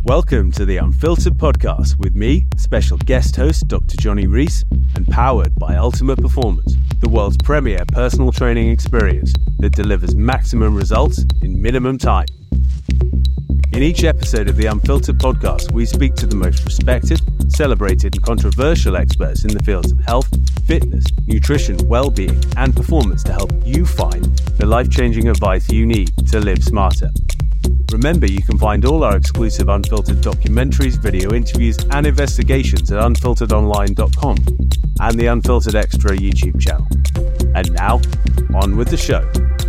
Welcome to the Unfiltered Podcast with me, special guest host Dr. Johnny Rees, and powered by Ultimate Performance, the world's premier personal training experience that delivers maximum results in minimum time. In each episode of the Unfiltered Podcast, we speak to the most respected, celebrated, and controversial experts in the fields of health, fitness, nutrition, well-being, and performance to help you find the life-changing advice you need to live smarter. Remember, you can find all our exclusive Unfiltered documentaries, video interviews, and investigations at unfilteredonline.com and the Unfiltered Extra YouTube channel. And now, on with the show.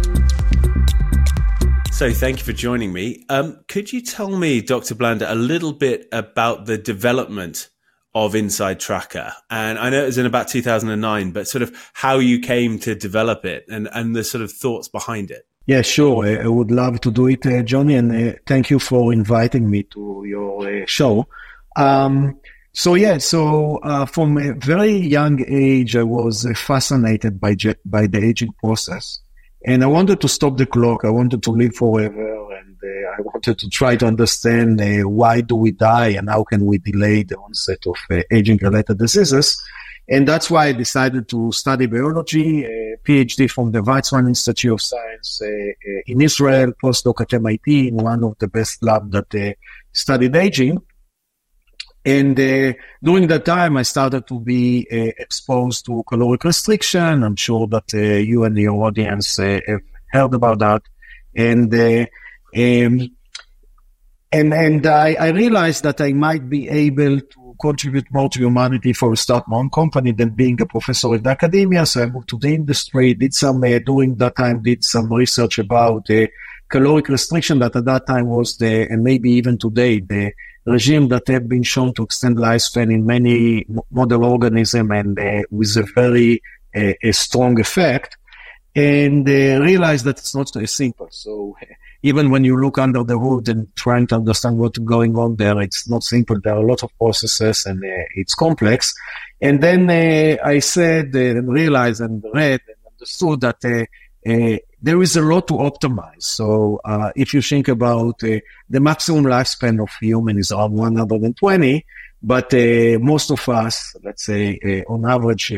So thank you for joining me. Could you tell me, Dr. Blanda, a little bit about the development of Inside Tracker? And I know it was in about 2009, but sort of how you came to develop it and the sort of thoughts behind it. Yeah, sure. I would love to do it, Johnny, and thank you for inviting me to your show. So from a very young age, I was fascinated by the aging process, and I wanted to stop the clock. I wanted to live forever, and I wanted to try to understand why do we die and how can we delay the onset of aging-related diseases. And that's why I decided to study biology, a PhD from the Weizmann Institute of Science in Israel, postdoc at MIT in one of the best labs that studied aging. And during that time, I started to be exposed to caloric restriction. I'm sure that you and your audience have heard about that. And I realized that I might be able to contribute more to humanity for start my own company than being a professor in academia. So I moved to the industry, during that time, did some research about caloric restriction that at that time was and maybe even today, the regime that have been shown to extend lifespan in many model organisms and with a very strong effect, and realized that it's not so simple. So even when you look under the hood and trying to understand what's going on there, it's not simple. There are a lot of processes and it's complex. And then I said and realized and read and understood that there is a lot to optimize. So if you think about the maximum lifespan of human is around 120, but most of us, let's say on average,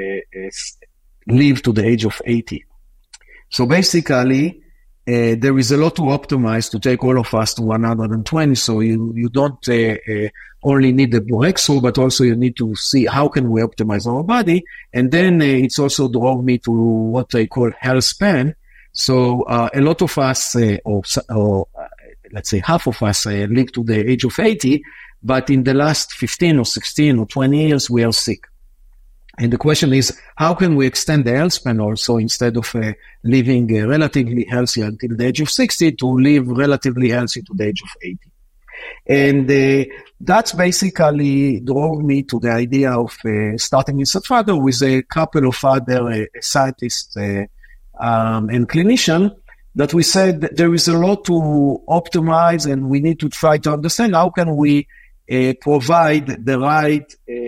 live to the age of 80. So basically, there is a lot to optimize to take all of us to 120. So you don't only need the breakthrough, but also you need to see how can we optimize our body. And then it's also drove me to what I call health span. So a lot of us, or let's say half of us, live to the age of 80, but in the last 15 or 16 or 20 years, we are sick. And the question is, how can we extend the health span also instead of living relatively healthy until the age of 60 to live relatively healthy to the age of 80? And that's basically drove me to the idea of starting Inside Tracker with a couple of other scientists and clinicians that we said that there is a lot to optimize and we need to try to understand how can we provide the right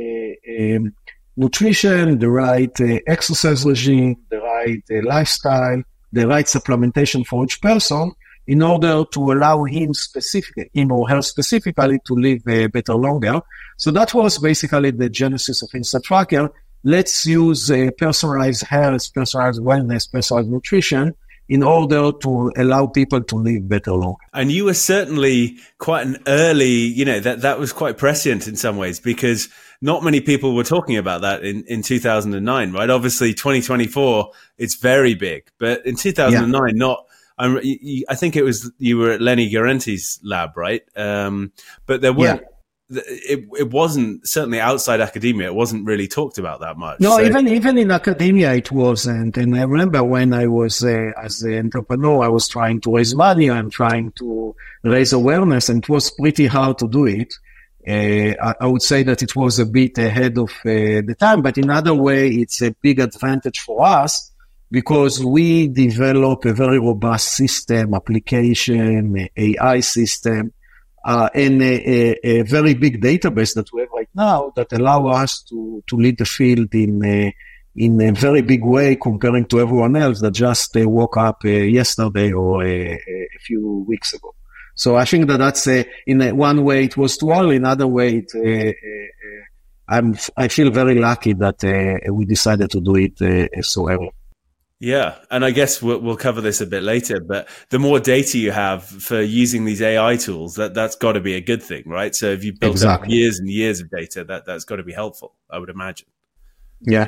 nutrition, the right exercise regime, the right lifestyle, the right supplementation for each person in order to allow him or her specifically to live better longer. So that was basically the genesis of Inside Tracker. Let's use personalized health, personalized wellness, personalized nutrition in order to allow people to live better longer. And you were certainly quite an early, that was quite prescient in some ways because not many people were talking about that in 2009, right? Obviously 2024, it's very big, but in 2009, I think it was, you were at Lenny Guarenti's lab, right? But there weren't, it wasn't, certainly outside academia, it wasn't really talked about that much. No, so. even in academia, it wasn't. And I remember when I was, as an entrepreneur, I was trying to raise money and trying to raise awareness, and it was pretty hard to do it. I would say that it was a bit ahead of the time, but in other way, it's a big advantage for us because we develop a very robust system, application, AI system, and a very big database that we have right now that allow us to lead the field in a very big way comparing to everyone else that just woke up yesterday or a few weeks ago. So I think that that's one way it was too early, in another way I feel very lucky that we decided to do it so early. Yeah, and I guess we'll cover this a bit later, but the more data you have for using these AI tools, that's got to be a good thing, right? So if you've built up years and years of data, that's got to be helpful, I would imagine. Yeah.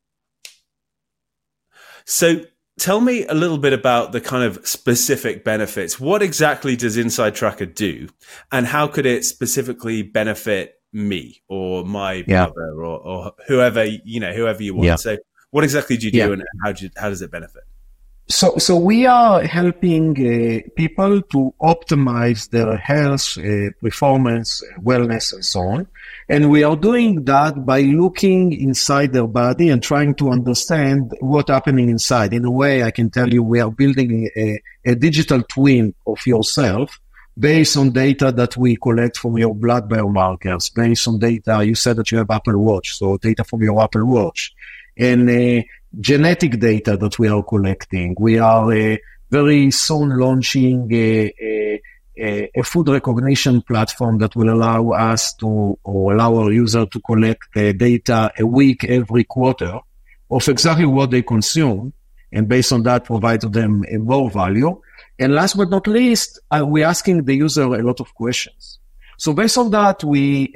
So tell me a little bit about the kind of specific benefits. What exactly does Inside Tracker do, and how could it specifically benefit me or my brother or whoever you want? Yeah. So what exactly do you do, and how does it benefit? So we are helping people to optimize their health, performance, wellness, and so on. And we are doing that by looking inside their body and trying to understand what's happening inside. In a way, I can tell you we are building a digital twin of yourself based on data that we collect from your blood biomarkers, based on data. You said that you have Apple Watch, so data from your Apple Watch. And genetic data that we are collecting. We are very soon launching a food recognition platform that will allow us to, or allow our user to collect data a week, every quarter of exactly what they consume, and based on that provide to them more value. And last but not least, we're asking the user a lot of questions. So based on that, we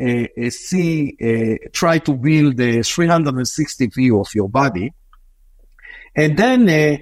try to build a 360 view of your body, and then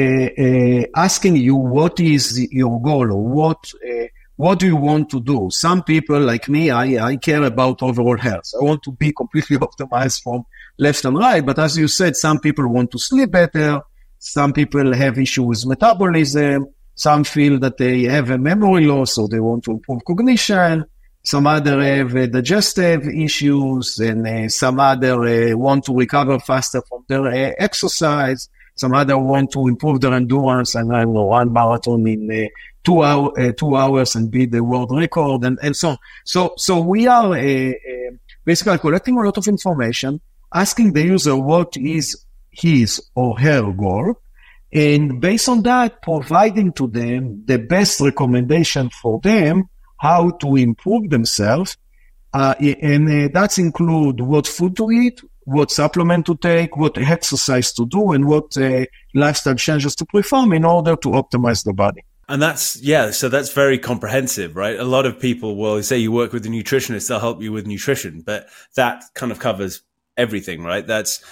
asking you what is your goal, or what do you want to do. Some people like me, I care about overall health. I want to be completely optimized from left and right. But as you said, some people want to sleep better. Some people have issues with metabolism. Some feel that they have a memory loss, so they want to improve cognition. Some other have digestive issues, and some other want to recover faster from their exercise. Some other want to improve their endurance and run marathon in 2 hours and beat the world record, and so on. So we are basically collecting a lot of information, asking the user what is his or her goal, and based on that, providing to them the best recommendation for them how to improve themselves, and that's include what food to eat, what supplement to take, what exercise to do, and what lifestyle changes to perform in order to optimize the body. And so that's very comprehensive, right? A lot of people will say you work with a nutritionist, they'll help you with nutrition, but that kind of covers everything, right?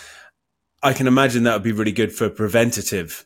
I can imagine that would be really good for preventative,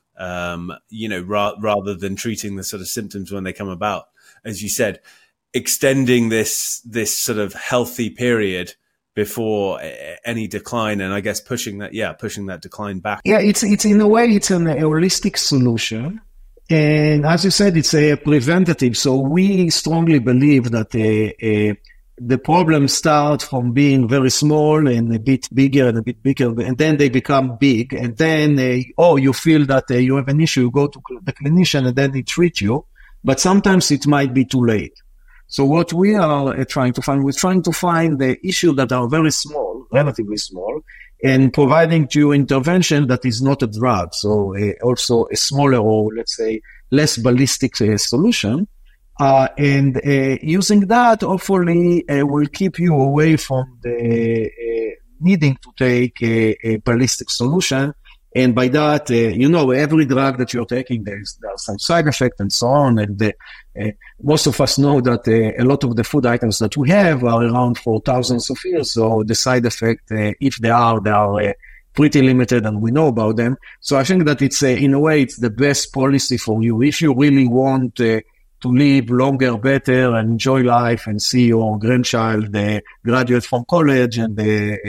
rather than treating the sort of symptoms when they come about. As you said, extending this sort of healthy period before any decline, and I guess pushing that decline back. Yeah, it's in a way, it's a holistic solution. And as you said, it's a preventative. So we strongly believe that the problems start from being very small and a bit bigger and a bit bigger, and then they become big. And then, you feel that you have an issue, you go to the clinician and then they treat you. But sometimes it might be too late. So what we are trying to find the issues that are very small, relatively small, and providing to you intervention that is not a drug. So also a smaller, or let's say less ballistic solution. And using that, hopefully, will keep you away from the needing to take a ballistic solution. And by that, every drug that you're taking, there are some side effects and so on. And most of us know that a lot of the food items that we have are around for thousands of years. So the side effect, if they are pretty limited, and we know about them. So I think that it's, in a way, it's the best policy for you. If you really want to live longer, better, and enjoy life, and see your grandchild graduate from college, and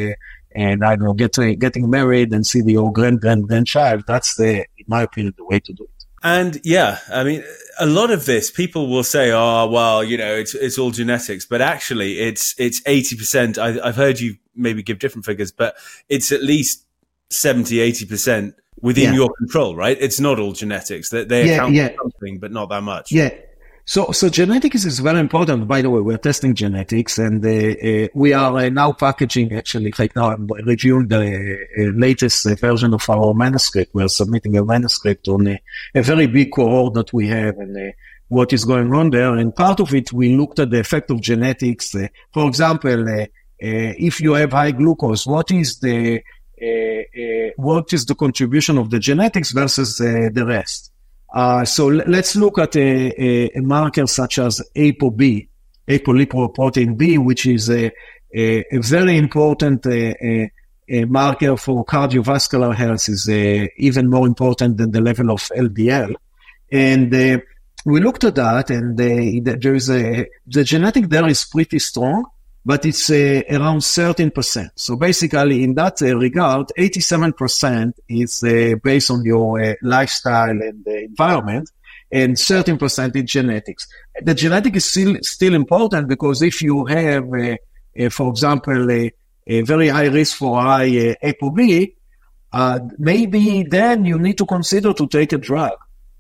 I don't know, getting married and see your grandchild, that's in my opinion, the way to do it. And yeah, I mean, a lot of this, people will say, oh, well, it's all genetics, but actually it's 80%. I've heard you maybe give different figures, but it's at least 70-80% within your control, right? It's not all genetics. They account for something, but not that much. Yeah. So genetics is very important. By the way, we're testing genetics, and we are now packaging, actually, like now I'm reviewing the latest version of our manuscript. We're submitting a manuscript on a very big cohort that we have, and what is going on there. And part of it, we looked at the effect of genetics. For example, if you have high glucose, what is the contribution of the genetics versus the rest? So let's look at a marker such as ApoB, apolipoprotein B, which is a very important a marker for cardiovascular health, is even more important than the level of LDL. And we looked at that, and there is the genetic there is pretty strong, but it's around 13%. So basically, in that regard, 87% is based on your lifestyle and the environment, and 13% is genetics. The genetic is still important, because if you have, for example, a very high risk for high ApoB, maybe then you need to consider to take a drug,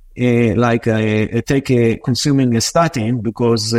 consuming a statin, because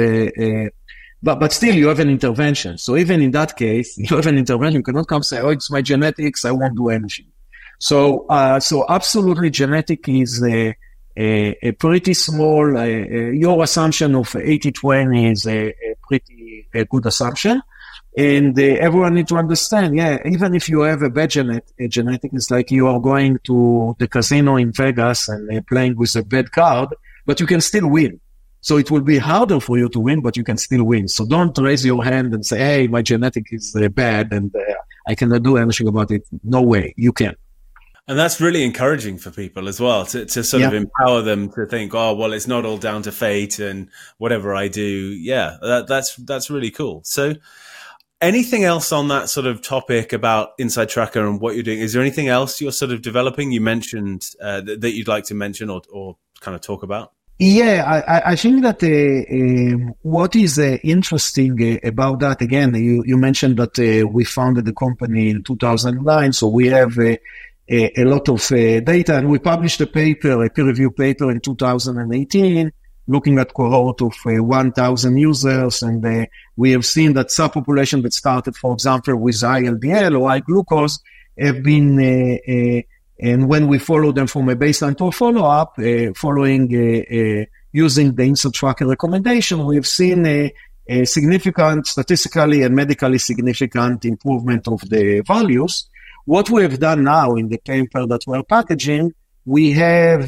but still you have an intervention. So even in that case, you have an intervention. You cannot come say, "Oh, it's my genetics, I won't do anything." So absolutely, genetic is a pretty small. Your assumption of 80-20 is a pretty good assumption. And everyone needs to understand, even if you have a bad genetic, it's like you are going to the casino in Vegas and playing with a bad card, but you can still win. So it will be harder for you to win, but you can still win. So don't raise your hand and say, "Hey, my genetic is bad and I cannot do anything about it." No way, you can. And that's really encouraging for people as well, to sort of empower them to think, "Oh, well, it's not all down to fate, and whatever I do." Yeah, that's really cool. So anything else on that sort of topic about Inside Tracker and what you're doing? Is there anything else you're sort of developing? You mentioned that you'd like to mention or kind of talk about? Yeah, I think that what is interesting about that, again, you mentioned that we founded the company in 2009, so we have a lot of data, and we published a peer-reviewed paper in 2018, looking at cohort of 1,000 users, and we have seen that subpopulation that started, for example, with high LDL or high glucose have been, and when we follow them from a baseline to a follow-up, following using the Inside Tracker recommendation, we have seen a significant, statistically and medically significant improvement of the values. What we have done now in the paper that we're packaging, we have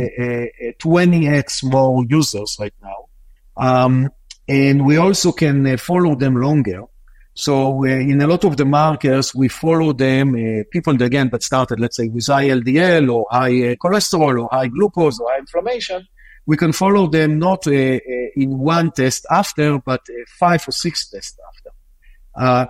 20x more users right now. And we also can follow them longer. So in a lot of the markers, we follow them, people again that started, let's say, with high LDL or high cholesterol or high glucose or high inflammation. We can follow them not in one test after, but 5 or 6 tests after.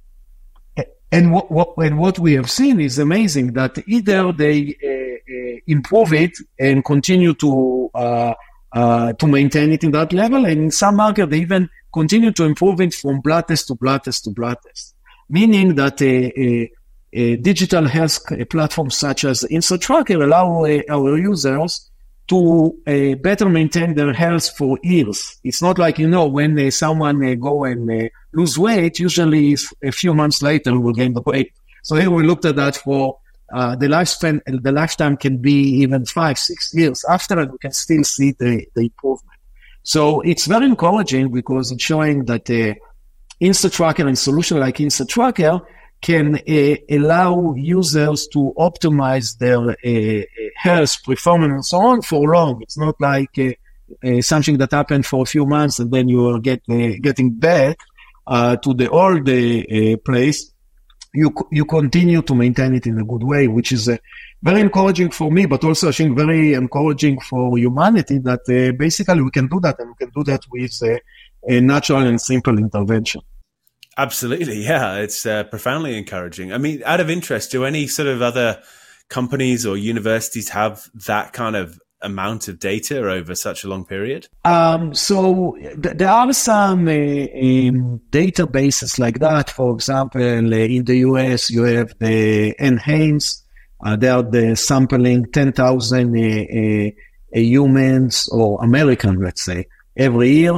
And what we have seen is amazing, that either they improve it and continue to maintain it in that level, and in some market they even continue to improve it from blood test to blood test to blood test. Meaning that a digital health platform such as Inside Tracker allow our users to better maintain their health for years. It's not like, when someone go and lose weight, usually a few months later will gain the weight. So here we looked at that for the lifetime can be even 5-6 years after, and we can still see the improvement. So it's very encouraging, because it's showing that Inside Tracker and solution like Inside Tracker can allow users to optimize their health, performance, and so on for long. It's not like something that happened for a few months and then you are getting back to the old place. You continue to maintain it in a good way, which is very encouraging for me, but also I think very encouraging for humanity, that basically we can do that, and we can do that with a natural and simple intervention. Absolutely, yeah. It's profoundly encouraging. I mean, out of interest, do any sort of other companies or universities have that kind of amount of data over such a long period? So there are some databases like that. For example, in the US, you have the NHANES. They are the sampling 10,000 humans or American, let's say, every year.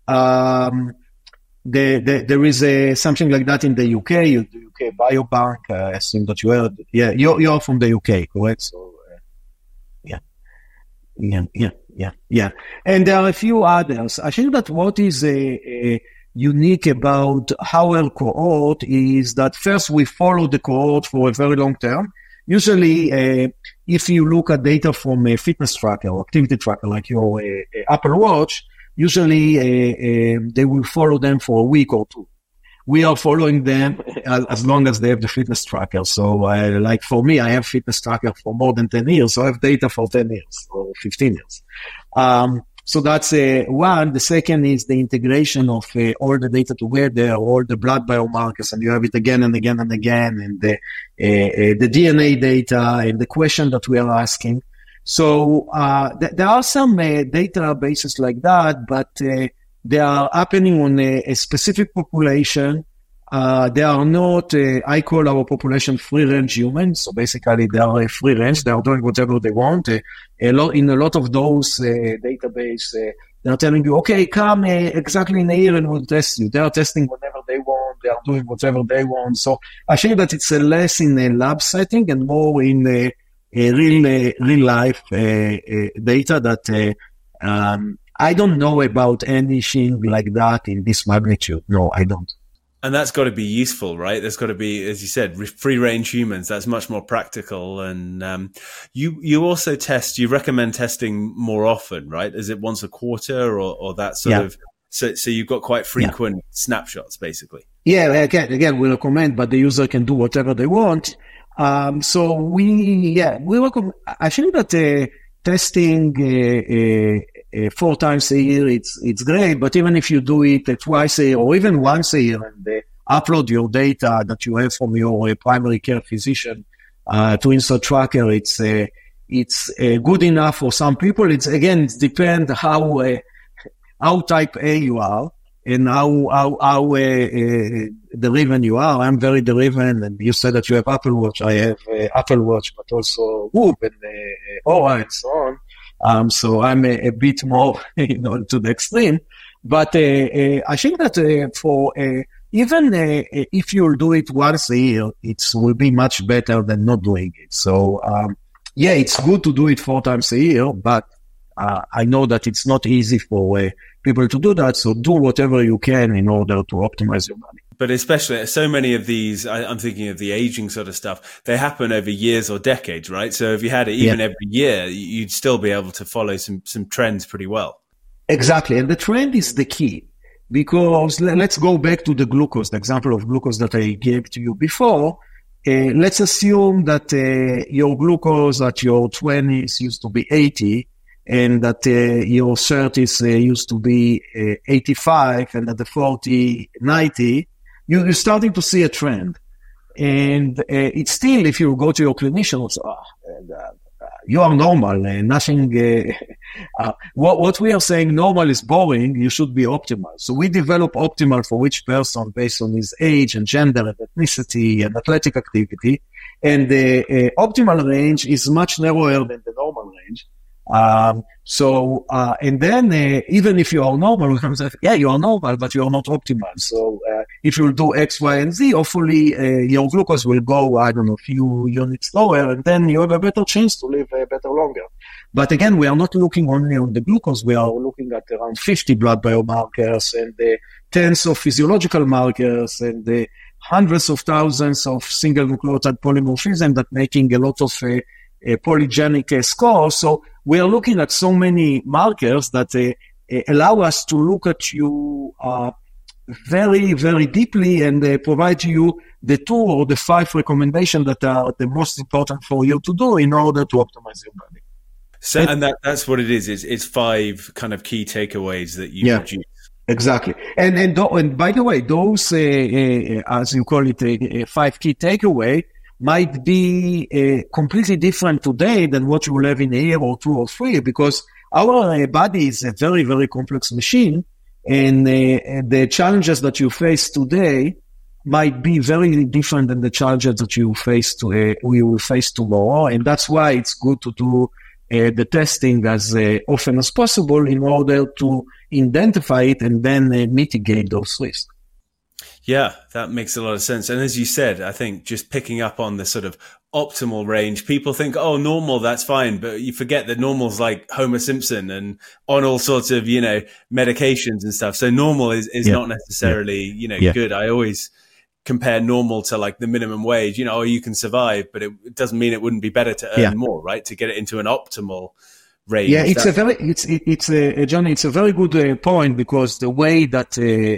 There is something like that in the UK, the UK Biobank. I assume that you heard. Yeah, you're from the UK, correct? So, Yeah. And there are a few others. I think that what is unique about our cohort is that first we follow the cohort for a very long term. Usually, if you look at data from a fitness tracker or activity tracker like your Apple Watch, usually they will follow them for a week or two. We are following them as long as they have the fitness tracker. So like for me, I have fitness tracker for more than 10 years. So I have data for 10 years or 15 years. So that's one. The second is the integration of all the data together, all the blood biomarkers, and you have it again and again and again, and the DNA data and the question that we are asking. So there are some databases like that, but they are happening on a specific population. They are not, I call our population free-range humans. So basically, they are free-range. They are doing whatever they want. In a lot of those database, they are telling you, okay, come exactly in a year and we'll test you. They are testing whatever they want. They are doing whatever they want. So I think that it's less in a lab setting and more in a real life data that I don't know about anything like that in this magnitude. No, I don't. And that's got to be useful, right? There's got to be, as you said, free-range humans. That's much more practical. And you also you recommend testing more often, right? Is it once a quarter or that sort of? So you've got quite frequent snapshots, basically. Yeah, again, we recommend, but the user can do whatever they want. So we recommend. I think that testing 4 times a year, it's great. But even if you do it twice a year or even once a year and upload your data that you have from your primary care physician to InstaTracker, it's good enough for some people. It depends how type A you are and how driven you are. I'm very driven, and you said that you have Apple Watch. I have Apple Watch, but also Whoop and Aura and so on. So I'm a bit more, to the extreme. But I think that for even if you'll do it once a year, it will be much better than not doing it. So it's good to do it 4 times a year, but I know that it's not easy for people to do that. So do whatever you can in order to optimize your money. But especially so many of these, I'm thinking of the aging sort of stuff, they happen over years or decades, right? So if you had it even every year, you'd still be able to follow some trends pretty well. Exactly. And the trend is the key, because let's go back to the glucose, the example of glucose that I gave to you before. Let's assume that your glucose at your 20s used to be 80, and that your 30s used to be 85, and at the 40, 90. You're starting to see a trend. And it's still, if you go to your clinician, you are normal, nothing. What we are saying normal is boring, you should be optimal. So we develop optimal for each person based on his age and gender and ethnicity and athletic activity. And the optimal range is much narrower than the normal range. And then even if you are normal, we can say, you are normal, but you are not optimal. So if you do X, Y, and Z, hopefully your glucose will go, a few units lower, and then you have a better chance to live better longer. But again, we are not looking only on the glucose. We are looking at around 50 blood biomarkers and tens of physiological markers and hundreds of thousands of single nucleotide polymorphism that making a lot of polygenic scores. So we are looking at so many markers that allow us to look at you very, very deeply and provide you the 2 or the 5 recommendations that are the most important for you to do in order to optimize your body. So, and that's what it is. It's 5 kind of key takeaways that you produce. Exactly. And by the way, those, as you call it, 5 key takeaway might be completely different today than what you will have in a year or 2 or 3, because our body is a very, very complex machine, and the challenges that you face today might be very different than the challenges that we will face tomorrow. And that's why it's good to do the testing as often as possible in order to identify it and then mitigate those risks. Yeah, that makes a lot of sense. And as you said, I think just picking up on the sort of optimal range, people think, oh, normal, that's fine. But you forget that normal's like Homer Simpson and on all sorts of, medications and stuff. So normal is not necessarily, good. I always compare normal to like the minimum wage, you can survive, but it doesn't mean it wouldn't be better to earn more, right? To get it into an optimal range. Yeah, Johnny, it's a very good point, because the way that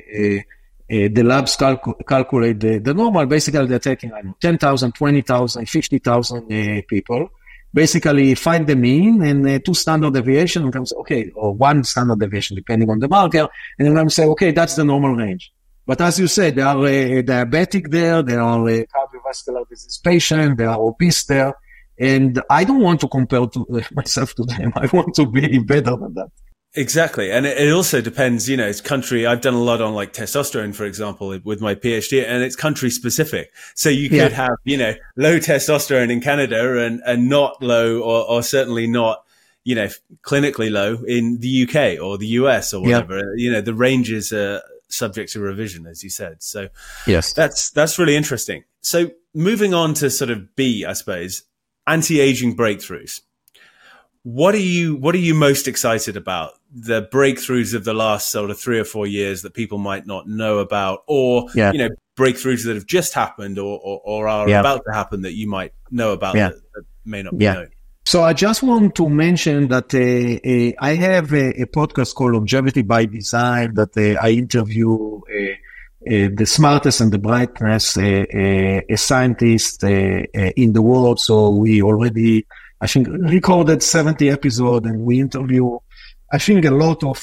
the labs calculate the normal, basically they're taking 10,000, 20,000, 50,000 people, basically find the mean and 2 standard deviation, and comes, okay, or 1 standard deviation depending on the marker, and then I'm say, okay, that's the normal range. But as you said, there are diabetic there are cardiovascular disease patients, there are obese there, and I don't want to compare myself to them. I want to be better than that. Exactly. And it also depends, it's country. I've done a lot on like testosterone, for example, with my PhD, and it's country specific. So you could have, low testosterone in Canada and not low or certainly not, clinically low in the UK or the US or whatever. The ranges are subject to revision, as you said. So yes, that's really interesting. So moving on to sort of B, I suppose, anti-aging breakthroughs. What are you most excited about? The breakthroughs of the last sort of 3 or 4 years that people might not know about, or breakthroughs that have just happened or are about to happen that you might know about that may not be known. So I just want to mention that I have a podcast called Longevity by Design that I interview the smartest and the brightest scientists in the world. So we already, I think, recorded 70 episodes, and we interview, I think, a lot of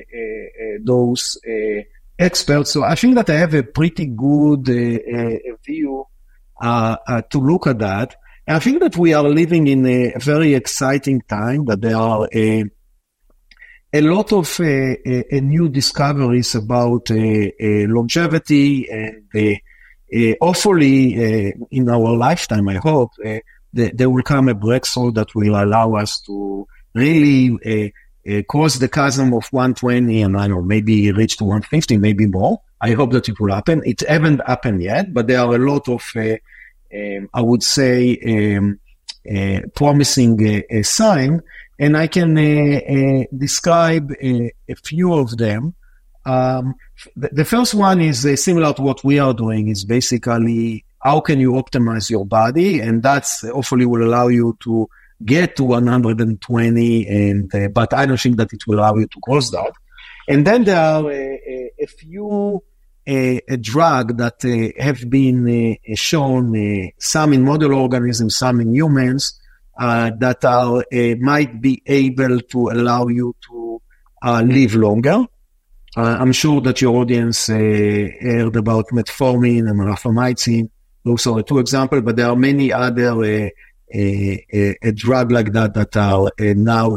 those experts. So I think that I have a pretty good view to look at that. And I think that we are living in a very exciting time, that there are a lot of new discoveries about longevity, and hopefully in our lifetime, I hope, there will come a breakthrough that will allow us to really cross the chasm of 120 and, I don't know, maybe reach to 150, maybe more. I hope that it will happen. It hasn't happened yet, but there are a lot of, I would say, promising sign, and I can describe a few of them. The first one is similar to what we are doing, is basically how can you optimize your body, and that's hopefully will allow you to get to 120, but I don't think that it will allow you to cross that. And then there are a few a drug that have been shown, some in model organisms, some in humans, that are might be able to allow you to live longer. I'm sure that your audience heard about metformin and rapamycin. Those are 2 examples, but there are many other a drug like that are now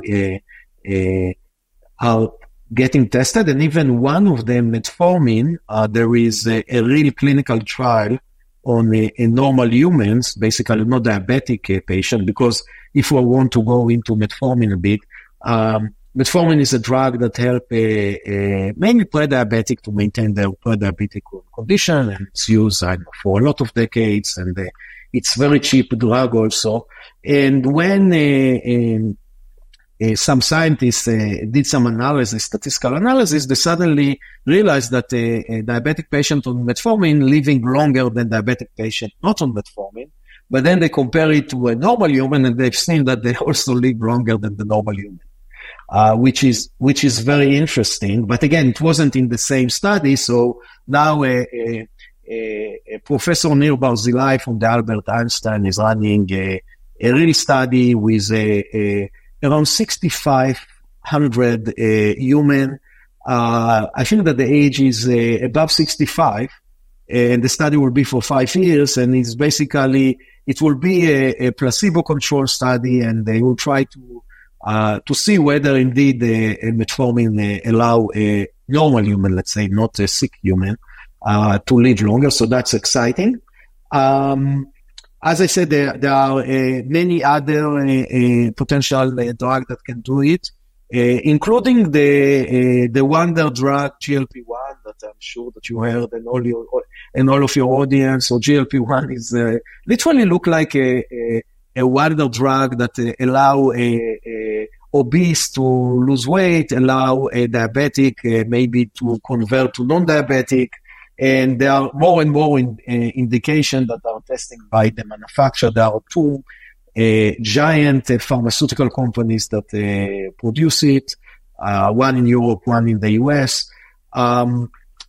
are getting tested, and even one of them, metformin, there is a real clinical trial on in normal humans, basically not diabetic patient, because if we want to go into metformin a bit, metformin is a drug that help mainly pre-diabetic to maintain their pre-diabetic condition, and it's used for a lot of decades, and it's very cheap drug also. And when some scientists did some analysis, statistical analysis, they suddenly realized that a diabetic patient on metformin living longer than diabetic patient not on metformin. But then they compare it to a normal human, and they've seen that they also live longer than the normal human, which is very interesting. But again, it wasn't in the same study. So now Professor Nir Barzilai from the Albert Einstein is running a real study with around 6,500 human. I think that the age is above 65, and the study will be for 5 years, and it's basically, it will be a placebo-controlled study, and they will try to see whether indeed metformin allow a normal human, let's say, not a sick human, to live longer. So that's exciting. As I said, there are many other potential drugs that can do it, including the wonder drug GLP-1 that I'm sure that you heard, and and all of your audience, so GLP-1 is literally look like a wonder drug that allow a obese to lose weight, allow a diabetic maybe to convert to non-diabetic. And there are more and more indications that are tested by the manufacturer. There are two giant pharmaceutical companies that produce it, one in Europe, one in the US. So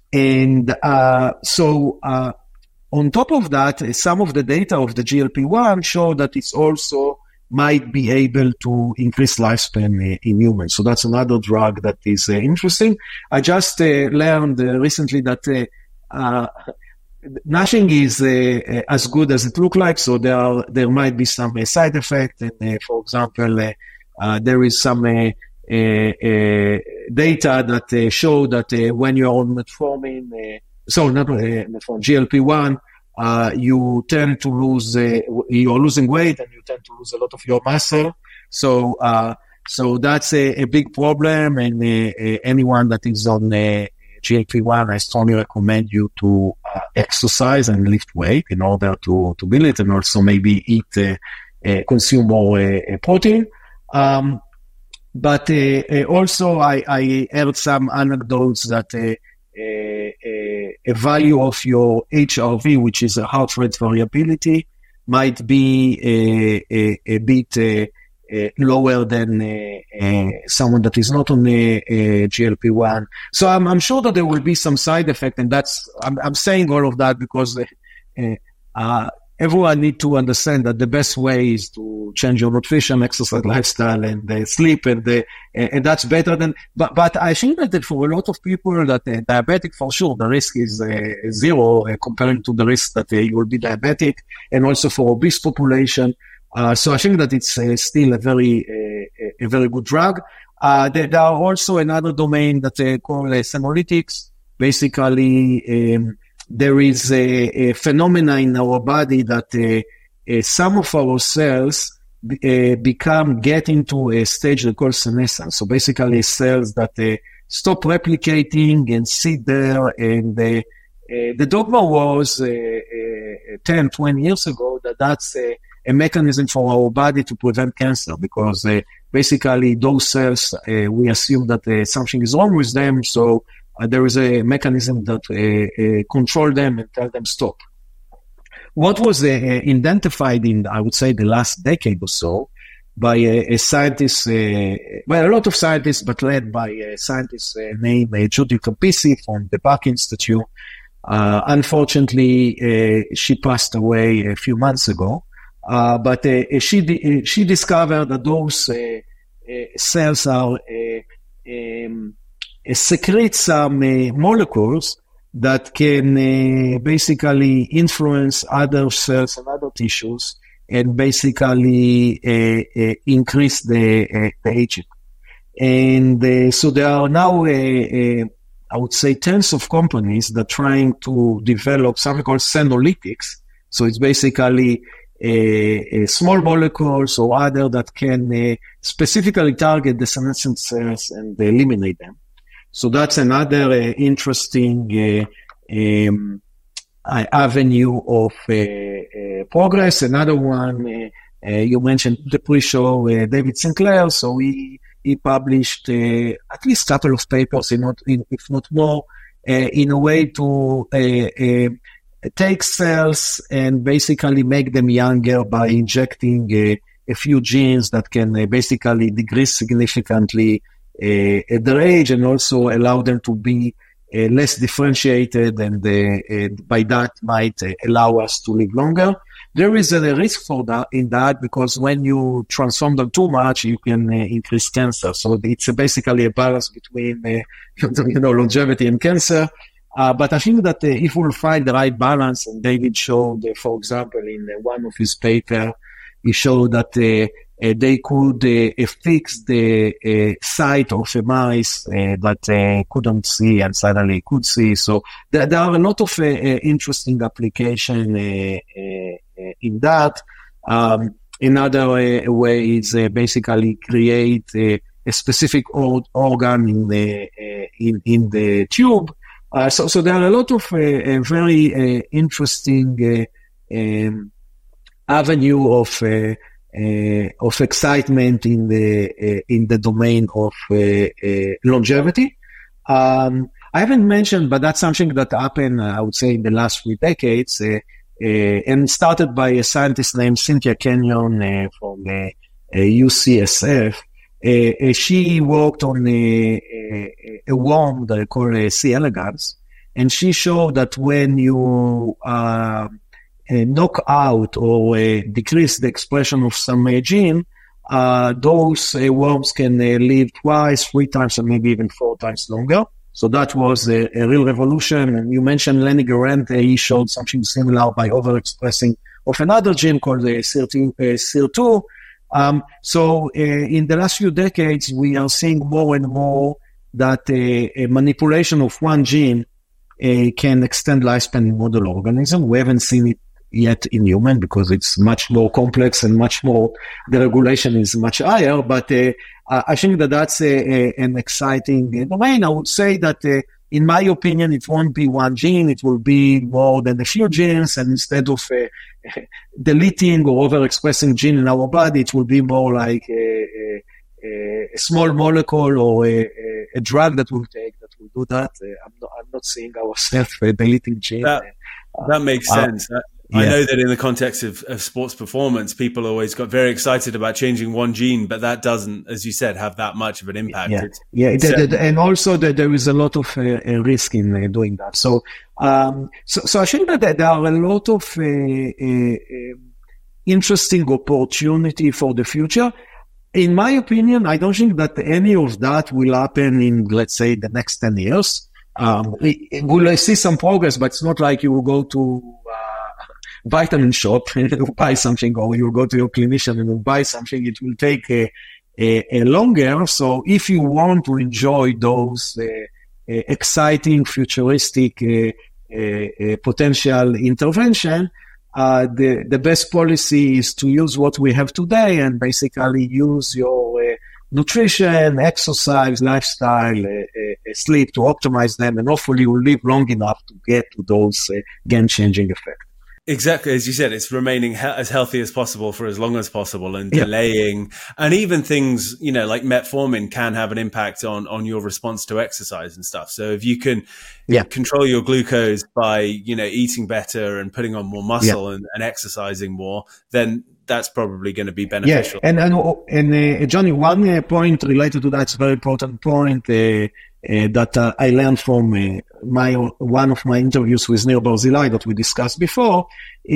on top of that, some of the data of the GLP-1 show that it's also might be able to increase lifespan in humans. So that's another drug that is interesting. I just learned recently that nothing is as good as it looks like. So there might be some side effect. And for example, there is some data that show that when you're on metformin, metformin, GLP-1, you tend to lose, you're losing weight and you tend to lose a lot of your muscle. So that's a big problem. And anyone that is on GLP-1, I strongly recommend you to exercise and lift weight in order to build it, and also maybe eat, consume more protein. But also I heard some anecdotes that a value of your HRV, which is a heart rate variability, might be a bit lower than someone that is not on a GLP-1. So I'm sure that there will be some side effect, and I'm saying all of that because everyone need to understand that the best way is to change your nutrition, exercise, lifestyle, and sleep, and that's better than. But I think that for a lot of people that diabetic, for sure, the risk is zero comparing to the risk that you will be diabetic, and also for obese population. So I think that it's still a very good drug. There are also another domain that they call senolytics. Basically, there is a phenomena in our body that some of our cells get into a stage they call senescence. So basically, cells that stop replicating and sit there. And the dogma was 10, 20 years ago that that's a mechanism for our body to prevent cancer, because basically those cells, we assume that something is wrong with them, so there is a mechanism that control them and tell them stop. What was identified in, I would say, the last decade or so by a scientist, a lot of scientists, but led by a scientist named Judith Capizzi from the Bach Institute. Unfortunately, she passed away a few months ago. But she discovered that those cells are secrete some molecules that can basically influence other cells and other tissues, and basically increase the aging. And so there are now, I would say, tens of companies that are trying to develop something called senolytics. So it's basically small molecules or other that can specifically target the senescent cells and eliminate them. So that's another interesting avenue of progress. Another one, you mentioned the pre-show, David Sinclair. So he published at least a couple of papers, if not more, in a way to take cells and basically make them younger by injecting a few genes that can basically decrease significantly their age, and also allow them to be less differentiated, and by that might allow us to live longer. There is a risk for that because when you transform them too much, you can increase cancer. So it's basically a balance between longevity and cancer. But I think that if we'll find the right balance, and David showed, for example, in one of his papers, he showed that they could fix the sight of a mice that couldn't see and suddenly could see. So there are a lot of interesting applications in that. Another way is basically create a specific organ in the tube. So there are a lot of very interesting avenue of excitement in the domain of longevity. I haven't mentioned, but that's something that happened, I would say, in the last 3 decades, and started by a scientist named Cynthia Kenyon from UCSF. She worked on a worm that I call C. elegans, and she showed that when you knock out or decrease the expression of some gene, those worms can live 2x, 3x, and maybe even 4 times longer. So that was a real revolution. And you mentioned Lenny Grant. He showed something similar by overexpressing of another gene called the SIR2. So in the last few decades, we are seeing more and more that a manipulation of one gene can extend lifespan in model organism. We haven't seen it yet in human because it's much more complex and much more, the regulation is much higher. But I think that that's an exciting domain. I would say that in my opinion, it won't be one gene. It will be more than a few genes. And instead of deleting or overexpressing gene in our body, it will be more like a small molecule or a drug that we'll take that will do that. I'm not seeing ourselves deleting gene. That makes sense. I know that in the context of sports performance, people always got very excited about changing one gene, but that doesn't, as you said, have that much of an impact. And also that there is a lot of risk in doing that. So I think that there are a lot of interesting opportunity for the future. In my opinion, I don't think that any of that will happen in, let's say, the next 10 years. We'll see some progress, but it's not like you will go to vitamin shop and buy something, or you go to your clinician and buy something. It will take a longer. So if you want to enjoy those exciting, futuristic potential intervention, the best policy is to use what we have today and basically use your nutrition, exercise, lifestyle, sleep to optimize them, and hopefully you'll live long enough to get to those game-changing effects. Exactly. As you said, it's remaining as healthy as possible for as long as possible and delaying. And even things, like metformin can have an impact on your response to exercise and stuff. So if you can control your glucose by, eating better and putting on more muscle and exercising more, then that's probably going to be beneficial. And Johnny, one point related to that's a very important point that I learned from one of my interviews with Nir Barzilai that we discussed before.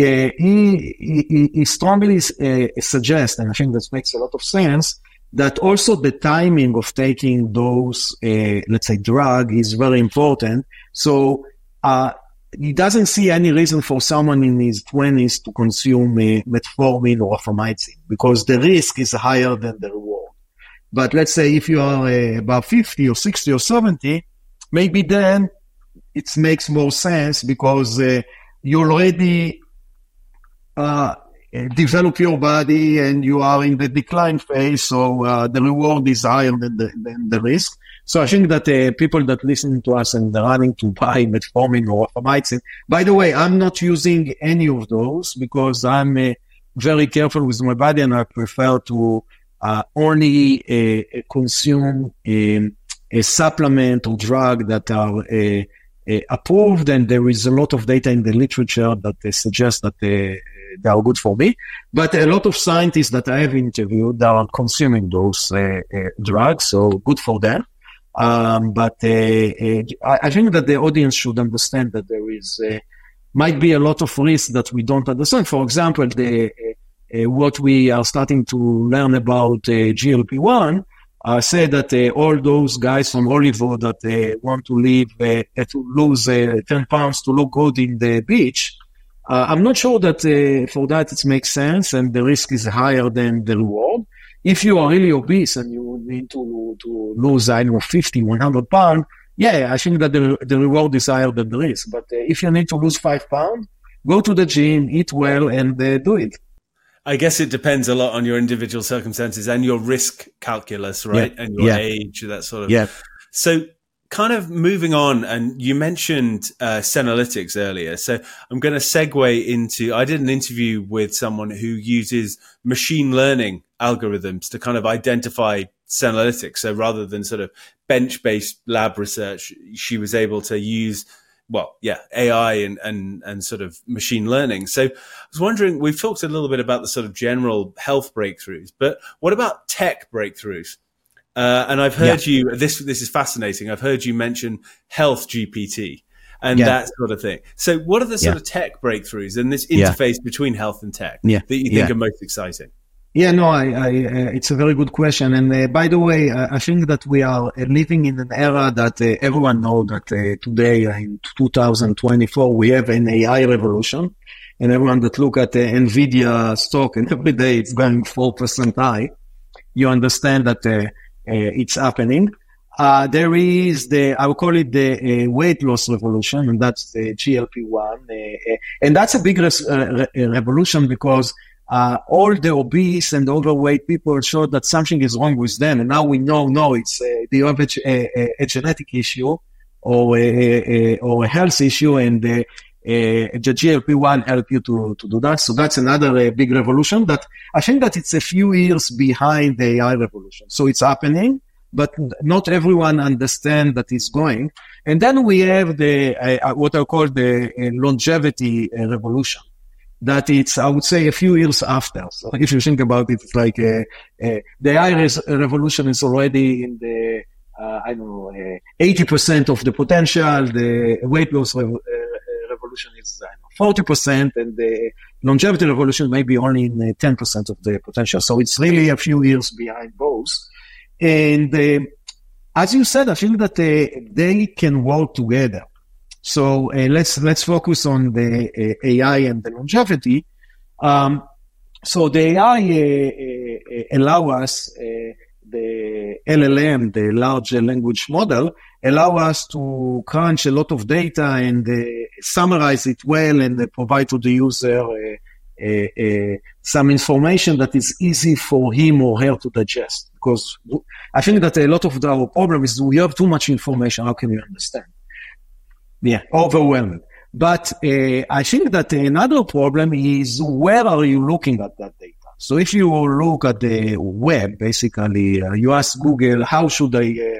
He strongly suggests, and I think that makes a lot of sense, that also the timing of taking those, let's say, drug is very important. So he doesn't see any reason for someone in his 20s to consume metformin or rapamycin because the risk is higher than the reward. But let's say if you are about 50 or 60 or 70, maybe then it makes more sense because you already develop your body and you are in the decline phase, so the reward is higher than the risk. So I think that people that listen to us and they're running to buy metformin or rapamycin, by the way, I'm not using any of those because I'm very careful with my body and I prefer to only consume a supplement or drug that are approved, and there is a lot of data in the literature that suggests that they are good for me. But a lot of scientists that I have interviewed are consuming those drugs, so good for them. But I think that the audience should understand that there is might be a lot of risk that we don't understand. For example, what we are starting to learn about GLP-1 say that all those guys from Hollywood that want to lose 10 pounds to look good in the beach. I'm not sure that for that it makes sense, and the risk is higher than the reward. If you are really obese and you need to lose, 50, 100 pounds, I think that the reward is higher than the risk. But if you need to lose 5 pounds, go to the gym, eat well, and do it. I guess it depends a lot on your individual circumstances and your risk calculus, right? And your age, that sort of. Yeah. So kind of moving on, and you mentioned Senolytics earlier. So I'm going to segue into, I did an interview with someone who uses machine learning algorithms to kind of identify Senolytics. So rather than sort of bench-based lab research, she was able to use, AI and sort of machine learning. So I was wondering, we've talked a little bit about the sort of general health breakthroughs, but what about tech breakthroughs? And I've heard you, this is fascinating. I've heard you mention Health GPT and that sort of thing. So what are the sort of tech breakthroughs and this interface between health and tech that you think are most exciting? Yeah, no, it's a very good question. And by the way, I think that we are living in an era that everyone knows that today in 2024, we have an AI revolution. And everyone that look at the NVIDIA stock and every day it's going 4% high, you understand that it's happening. There is I would call it the weight loss revolution, and that's the GLP-1. And that's a big revolution because all the obese and overweight people showed that something is wrong with them. And now we know, no, it's you have a genetic issue or a health issue, and the GLP-1 help you to do that. So that's another big revolution that I think that it's a few years behind the AI revolution. So it's happening, but not everyone understands that it's going. And then we have the what I call the longevity revolution. That it's, I would say, a few years after. So if you think about it, it's like the AI revolution is already in the 80% of the potential. The weight loss revolution is 40%, and the longevity revolution may be only in 10% of the potential. So it's really a few years behind both. And as you said, I think that they can work together. So let's focus on the AI and the longevity. So the AI allow us, the LLM, the large language model, allow us to crunch a lot of data and summarize it well and provide to the user some information that is easy for him or her to digest. Because I think that a lot of our problem is we have too much information. How can you understand? Yeah, overwhelming. But I think that another problem is where are you looking at that data? So if you look at the web, basically, you ask Google, how should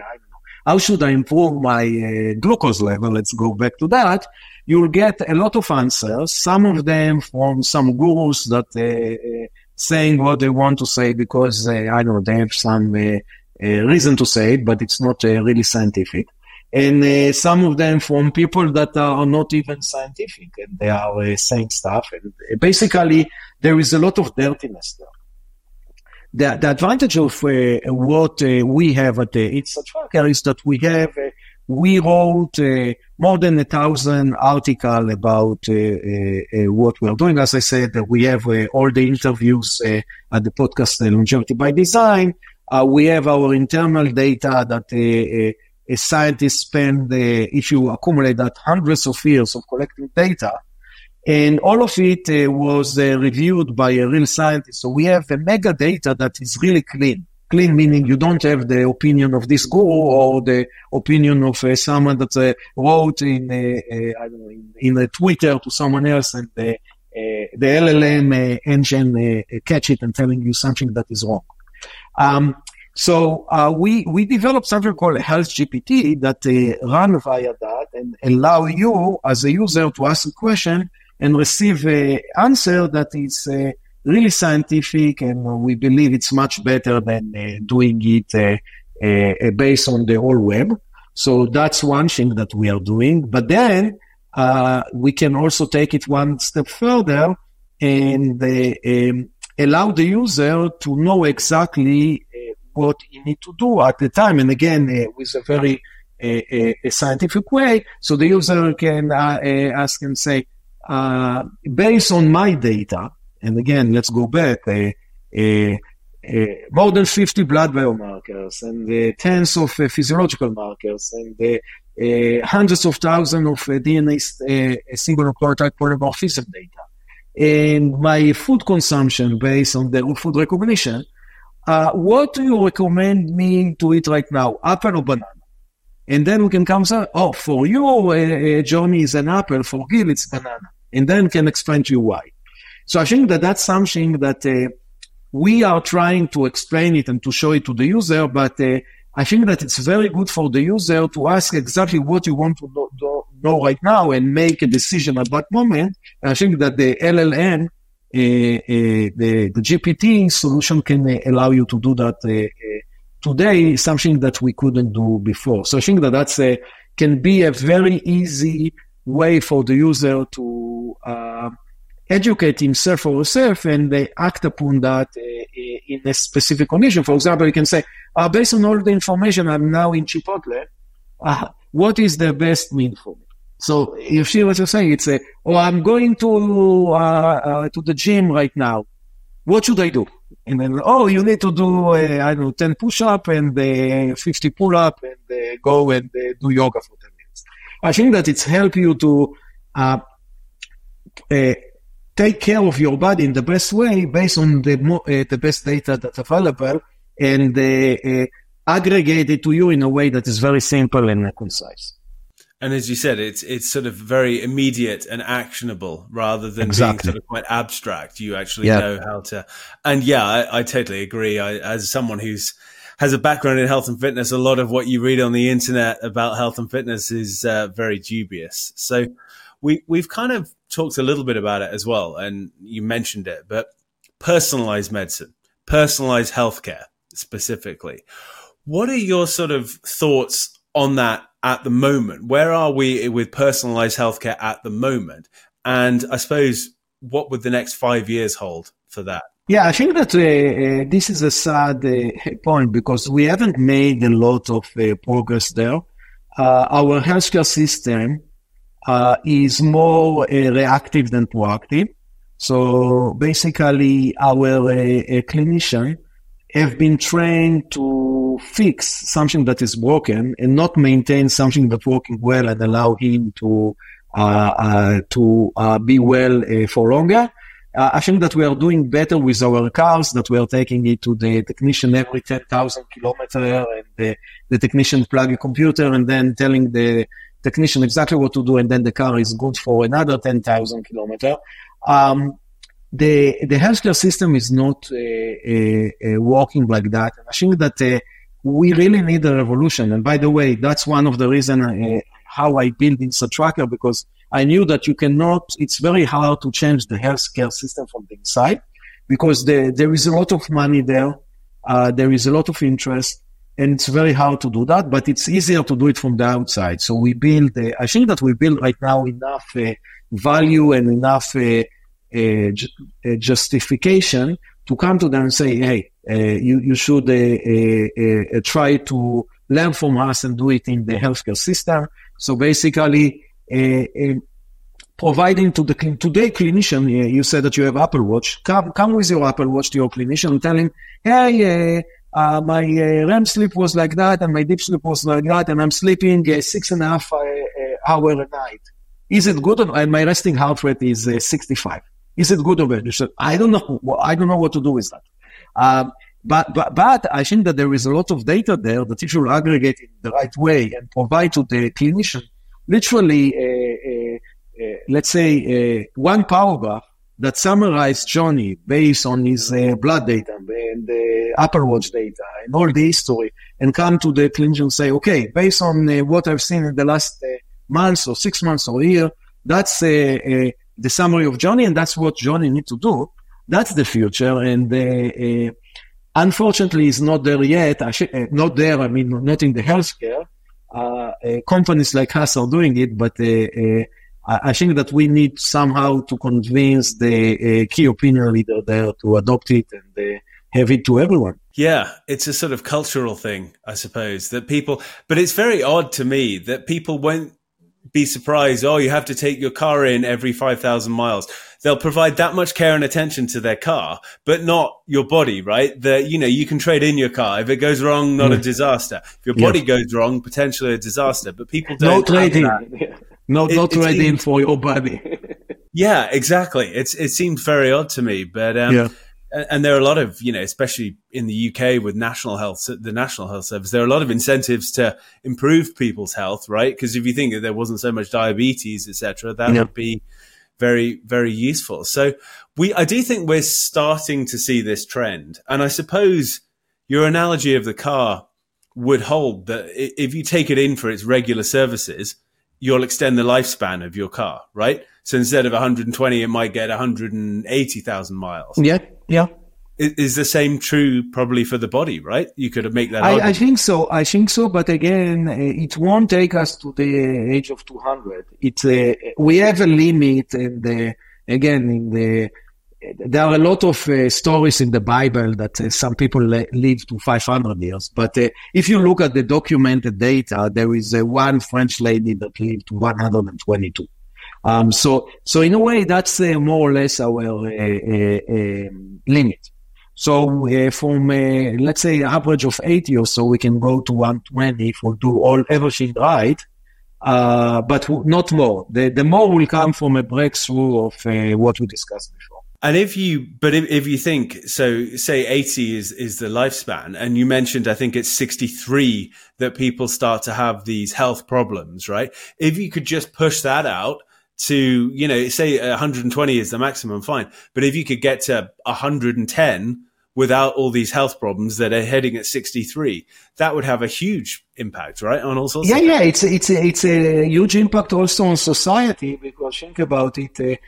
I improve my glucose level? Let's go back to that. You'll get a lot of answers, some of them from some gurus that saying what they want to say because, they have some reason to say it, but it's not really scientific. And some of them from people that are not even scientific, and they are saying stuff. And basically, there is a lot of dirtiness there. The advantage of what we have at the ItsaTracker is that we wrote more than 1,000 articles about what we are doing. As I said, we have all the interviews at the podcast Longevity by Design. We have our internal data that scientists spend, if you accumulate that, hundreds of years of collecting data. And all of it was reviewed by a real scientist. So we have a mega data that is really clean. Clean meaning you don't have the opinion of this guru or the opinion of someone that wrote in a Twitter to someone else, and the LLM engine catch it and telling you something that is wrong. So we developed something called Health GPT that run via that and allow you as a user to ask a question and receive an answer that is really scientific, and we believe it's much better than doing it based on the whole web. So that's one thing that we are doing. But then we can also take it one step further and allow the user to know exactly what you need to do at the time. And again, with a very scientific way. So the user can ask and say, based on my data, and again, let's go back, more than 50 blood biomarkers and tens of physiological markers and hundreds of thousands of DNA single nucleotide polymorphism data. And my food consumption based on the food recognition, what do you recommend me to eat right now, apple or banana? And then we can come say, oh, for you, Johnny is an apple, for Gil, it's banana. And then can explain to you why. So I think that that's something that we are trying to explain it and to show it to the user, but I think that it's very good for the user to ask exactly what you want to know right now and make a decision at that moment. And I think that the LLM, the GPT solution can allow you to do that today, something that we couldn't do before. So I think that that's can be a very easy way for the user to educate himself or herself and act upon that in a specific condition. For example, you can say, based on all the information I'm now in Chipotle, what is the best meal for me? So you see what you're saying? It's I'm going to the gym right now. What should I do? And then, you need to do, 10 push-up and 50 pull-up and go and do yoga for 10 minutes. I think that it's help you to take care of your body in the best way based on the best data that's available and aggregate it to you in a way that is very simple and concise. And as you said, it's sort of very immediate and actionable rather than being sort of quite abstract. You actually know how to, and I totally agree. As someone has a background in health and fitness, a lot of what you read on the internet about health and fitness is very dubious. So we've kind of talked a little bit about it as well, and you mentioned it, but personalized medicine, personalized healthcare specifically. What are your sort of thoughts on that at the moment? Where are we with personalized healthcare at the moment? And I suppose, what would the next 5 years hold for that? Yeah, I think that this is a sad point because we haven't made a lot of progress there. Our healthcare system is more reactive than proactive. So basically, our clinician have been trained to fix something that is broken and not maintain something that's working well and allow him to be well for longer. I think that we are doing better with our cars, that we are taking it to the technician every 10,000 kilometers, and the technician plug a computer and then telling the technician exactly what to do, and then the car is good for another 10,000 kilometers. The healthcare system is not working like that. And I think that we really need a revolution. And by the way, that's one of the reasons how I built InstaTracker, because I knew that it's very hard to change the healthcare system from the inside, because there is a lot of money there. There is a lot of interest, and it's very hard to do that, but it's easier to do it from the outside. So I think that we build right now enough value and enough justification to come to them and say, hey, you should try to learn from us and do it in the healthcare system. So basically, providing to today clinician, you said that you have Apple Watch, come with your Apple Watch to your clinician and tell him, hey, my REM sleep was like that and my deep sleep was like that, and I'm sleeping 6.5 hours a night. Is it good? And my resting heart rate is 65. Is it good or bad? I don't know. I don't know what to do with that. But I think that there is a lot of data there that if you aggregate in the right way and provide to the clinician, literally, let's say, one paragraph that summarizes Johnny based on his blood data and the Apple Watch data and all the history, and come to the clinician and say, okay, based on what I've seen in the last months or 6 months or a year, that's the summary of Johnny, and that's what Johnny needs to do. That's the future, and unfortunately, it's not there yet. Not there, I mean, not in the healthcare. Companies like us are doing it, but I think that we need somehow to convince the key opinion leader there to adopt it and have it to everyone. Yeah, it's a sort of cultural thing, I suppose, that people, but it's very odd to me that people won't be surprised, you have to take your car in every 5,000 miles. They'll provide that much care and attention to their car, but not your body, right? You can trade in your car. If it goes wrong, not a disaster. If your body goes wrong, potentially a disaster, but people don't. No trading. Not trading for your body. Yeah, exactly. It seems very odd to me, but and there are a lot of, especially in the UK with the National Health Service, there are a lot of incentives to improve people's health, right? Because if you think that there wasn't so much diabetes, etc., that would be very, very useful. So I do think we're starting to see this trend. And I suppose your analogy of the car would hold that if you take it in for its regular services, you'll extend the lifespan of your car, right? So instead of 120, it might get 180,000 miles. Yeah. Is the same true probably for the body, right? You could make that I think so. But again, it won't take us to the age of 200. We have a limit, and there are a lot of stories in the Bible that some people live to 500 years. But if you look at the documented data, there is one French lady that lived to 122. So in a way, that's more or less our limit. So from let's say average of 80 or so, we can go to 120 if we do everything right. But not more. The more will come from a breakthrough of what we discussed before. And if you think, so say 80 is the lifespan, and you mentioned, I think it's 63 that people start to have these health problems, right? If you could just push that out to, say 120 is the maximum, fine. But if you could get to 110 without all these health problems that are heading at 63, that would have a huge impact, right? On all sorts of things. Yeah. It's a huge impact also on society, because think about it.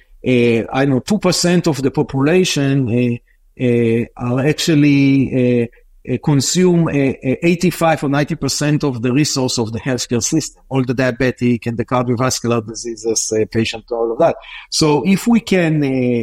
2% of the population are actually consume 85 or 90% of the resource of the healthcare system, all the diabetic and the cardiovascular diseases, patient, all of that. So if we can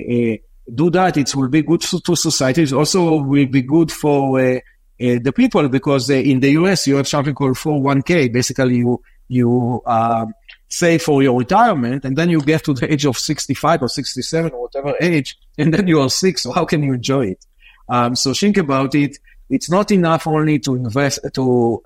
do that, it will be good to society. It also will be good for the people, because in the US you have something called 401k. Basically, you save for your retirement, and then you get to the age of 65 or 67 or whatever age, and then you are sick. So how can you enjoy it? So think about it. It's not enough only to invest, to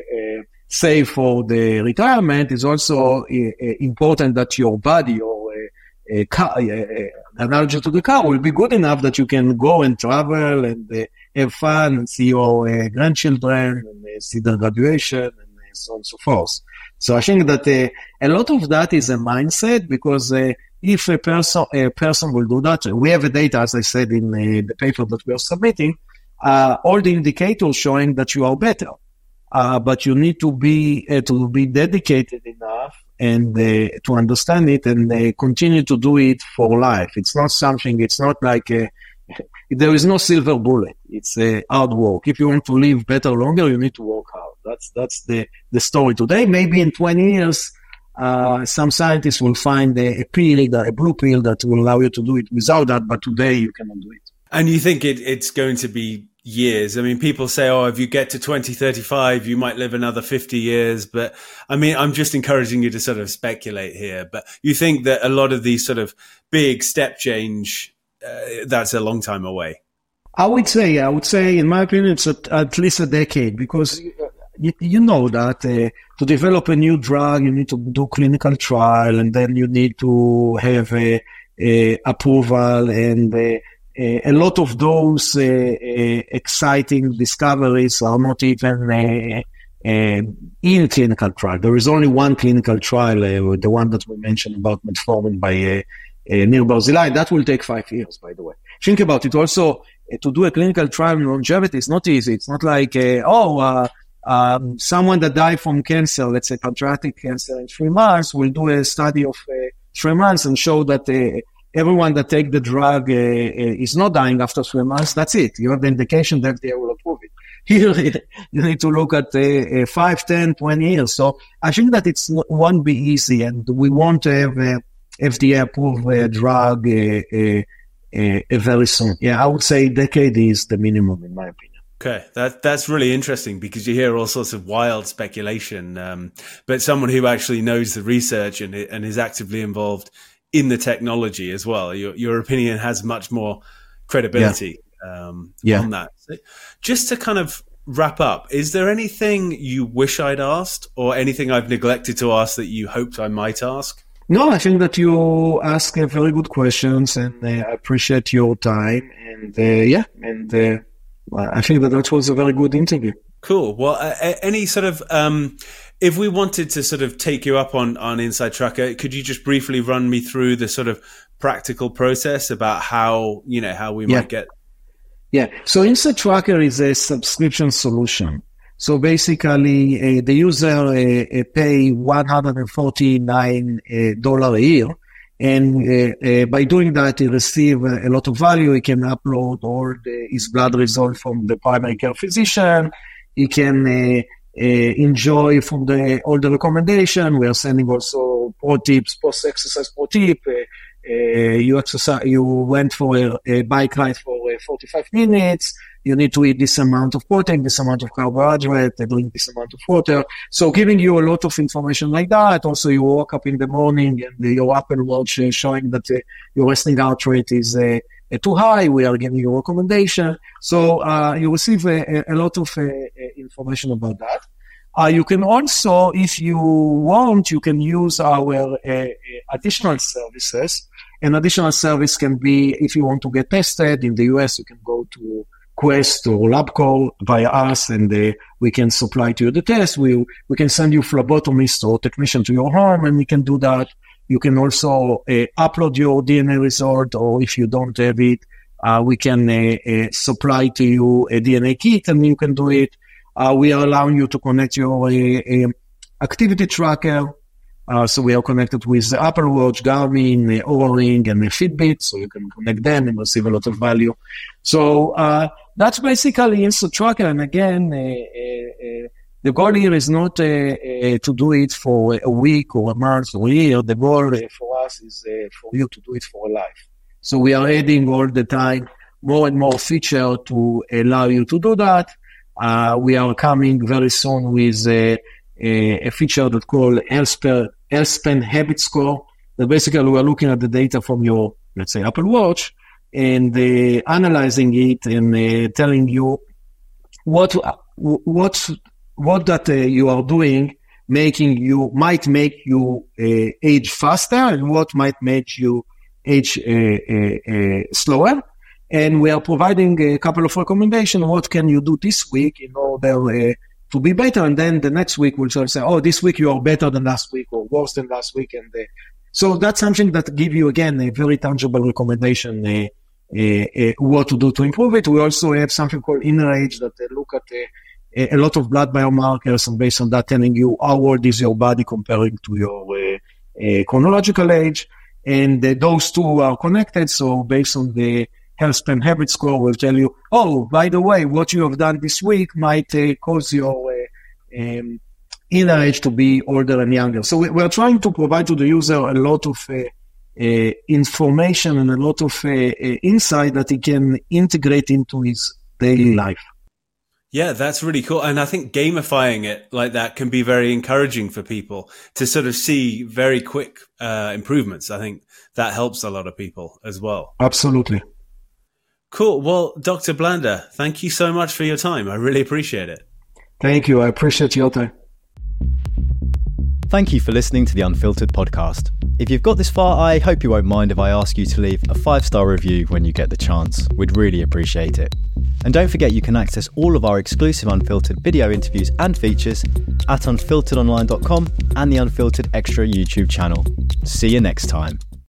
save for the retirement. It's also important that your body or car, analogy to the car, will be good enough that you can go and travel and have fun and see your grandchildren and see their graduation and so on and so forth. So I think that a lot of that is a mindset, because if a person will do that, we have a data, as I said in the paper that we are submitting, all the indicators showing that you are better, but you need to be dedicated enough and to understand it and continue to do it for life. It's not like there is no silver bullet. It's hard work. If you want to live better longer, you need to work hard. That's the story today. Maybe in 20 years, some scientists will find a blue pill that will allow you to do it without that, but today you cannot do it. And you think it's going to be years? I mean, people say, if you get to 2035, you might live another 50 years. But I mean, I'm just encouraging you to sort of speculate here. But you think that a lot of these sort of big step change, that's a long time away? I would say, in my opinion, it's at least a decade, because you know that to develop a new drug, you need to do clinical trial, and then you need to have a approval, and a lot of those exciting discoveries are not even in clinical trial. There is only one clinical trial, the one that we mentioned about metformin by Nir Barzilai. That will take 5 years, by the way. Think about it. Also, to do a clinical trial in longevity is not easy. It's not like, someone that died from cancer, let's say pancreatic cancer, in 3 months, will do a study of 3 months and show that everyone that take the drug is not dying after 3 months. That's it. You have the indication that they will approve it. Here, you need to look at 5, 10, 20 years. So I think that it won't be easy, and we want to have FDA approved drug very soon. Yeah, I would say decade is the minimum, in my opinion. Okay, that's really interesting, because you hear all sorts of wild speculation, but someone who actually knows the research and is actively involved in the technology as well, your opinion has much more credibility on that. So just to kind of wrap up, is there anything you wish I'd asked, or anything I've neglected to ask that you hoped I might ask? No, I think that you ask very good questions, and I appreciate your time. And I think that was a very good interview. Cool. Well, any sort of, if we wanted to sort of take you up on InsideTracker, could you just briefly run me through the sort of practical process about how we might get? Yeah. So InsideTracker is a subscription solution. So basically, the user pay $149 a year. And by doing that, he receive a lot of value. He can upload all his blood results from the primary care physician. He can enjoy from all the recommendation. We are sending also pro tips, post-exercise pro tip. You went for a bike ride for 45 minutes. You need to eat this amount of protein, this amount of carbohydrate, drink this amount of water. So giving you a lot of information like that. Also, you wake up in the morning and your Apple Watch showing that your resting heart rate is too high. We are giving you a recommendation. So you receive a lot of information about that. You can also, if you want, you can use our additional services. An additional service can be, if you want to get tested in the US, you can go to Quest or LabCorp via us, and we can supply to you the test. We can send you phlebotomist or technician to your home, and we can do that. You can also upload your DNA result, or if you don't have it, we can supply to you a DNA kit, and you can do it. We are allowing you to connect your activity tracker. So we are connected with the Apple Watch, Garmin, Oura Ring, and Fitbit, so you can connect them and receive a lot of value. So that's basically InsideTracker. And again, the goal here is not to do it for a week or a month or a year. The goal for us is for you to do it for a life. So we are adding all the time more and more feature to allow you to do that. We are coming very soon with a feature that called Healthspan Habit Score. That basically we are looking at the data from your, let's say, Apple Watch, and analyzing it and telling you what that you are doing might make you age faster, and what might make you age slower. And we are providing a couple of recommendations. What can you do this week in order to be better? And then the next week we'll say, oh, this week you are better than last week or worse than last week. And so that's something that give you, again, a very tangible recommendation, what to do to improve it. We also have something called InnerAge that look at a lot of blood biomarkers, and based on that telling you how old is your body comparing to your chronological age. And those two are connected. So based on the Healthspan Habit Score will tell you, oh, by the way, what you have done this week might cause your inner age to be older and younger. So we're trying to provide to the user a lot of information and a lot of insight that he can integrate into his daily life. Yeah, that's really cool. And I think gamifying it like that can be very encouraging for people to sort of see very quick improvements. I think that helps a lot of people as well. Absolutely. Cool. Well, Dr. Blanda, thank you so much for your time. I really appreciate it. Thank you. I appreciate your time. Thank you for listening to the Unfiltered podcast. If you've got this far, I hope you won't mind if I ask you to leave a 5-star review when you get the chance. We'd really appreciate it. And don't forget you can access all of our exclusive Unfiltered video interviews and features at unfilteredonline.com and the Unfiltered Extra YouTube channel. See you next time.